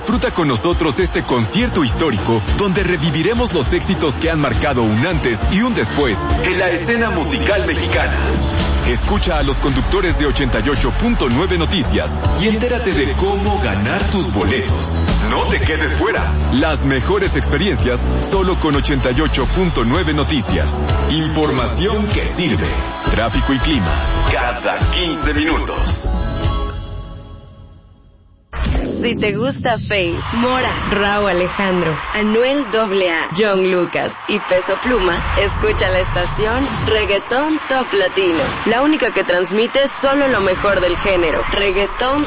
disfruta con nosotros este concierto histórico donde reviviremos los éxitos que han marcado un antes y un después en la escena musical mexicana. Escucha a los conductores de 88.9 Noticias y entérate de cómo ganar tus boletos. No te quedes fuera. Las mejores experiencias solo con 88.9 Noticias. Información que sirve. Tráfico y clima cada 15 minutos. Si te gusta Faye, Mora, Rauw Alejandro, Anuel AA, John Lucas y Peso Pluma, escucha la estación Reggaetón Top Latino, la única que transmite solo lo mejor del género. Reggaetón